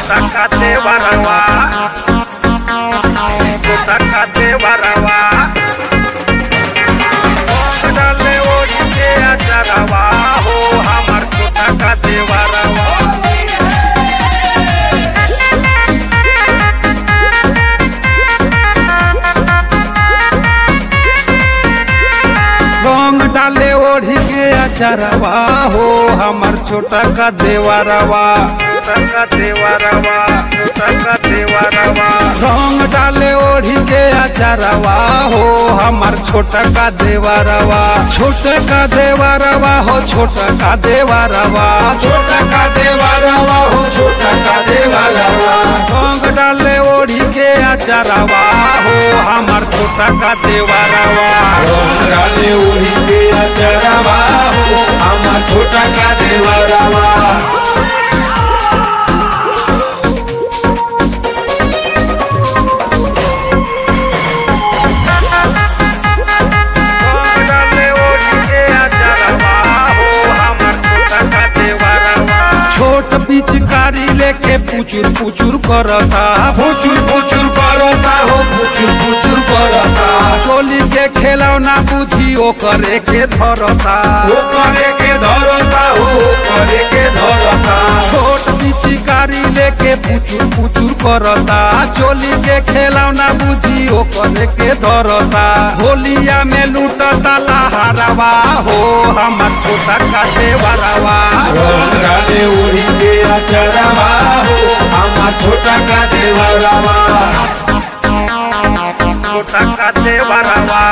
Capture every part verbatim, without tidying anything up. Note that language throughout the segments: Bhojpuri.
Sacate barawa, sacate barawa. डाले ओढ़ी के अचरवा हो हमार सacate barawa. रंग डाले ओढ़ी के अचरवा हो हमार छोटा का देवरवा, छोटा का देवरवा, छोटा का देवरवा। रंग डाले ओढ़ी के अचरवा हो हमार छोटा का देवरवा, छोटा का देवरवा हो छोटा का देवरवा, छोटा का देवरवा हो छोटा का देवरवा। रंग डाले ओढ़ी के अचरवा हो हमार छोटा का देवरवा, रंग डाले ओढ़ी के अचरवा हो हमार छोटा का देवरवा। छोट पिचकारी लेके पुचुर पुचुर करता, फुचुर फुचुर करता हो फुचुर फुचुर करता। चोली के खिलौना बुझी ओ करे के धरता, ओ करे के धरता हो करे के धरता। छोट पिचकारी लेके पुचुर पुचुर करता, चोली के खिलौना बुझी ओ करे के धरता। होलिया में लूटता लहरवा हो हमार छोटा का देवरवा, रंग डाले ओढ़ी के अचरवा हो हमार छोटा का देवरवा। छोटा का देवरवा,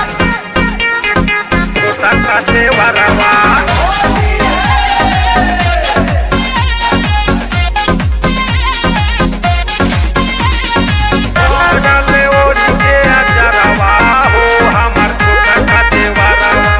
छोटा का देवरवा। डाले ओढ़ी के अचरवा हो हमार छोटा का देवरवा।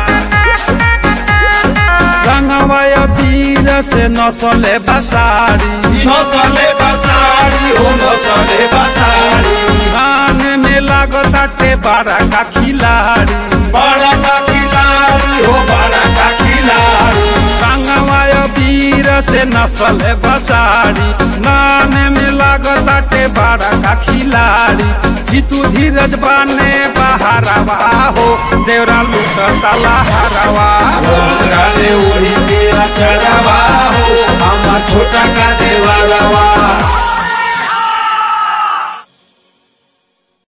रंगवा तीर से नसले बसारी, नसले बसारी हो नसले बसारी। कान में लागताटे बड़ा का खिलाड़ी, बड़ा का खिलाड़ी हो बड़ा का खिलाड़ी। रंगवा तीर से नसले बसारी, कान में लागताटे बड़ा का खिलाड़ी। जीतू धीरज बाने बहारवा हो देवरा लूटता लहरवा, रंग डाले ओढ़ी के अचरवा हो हमार छोटा का देवरवा।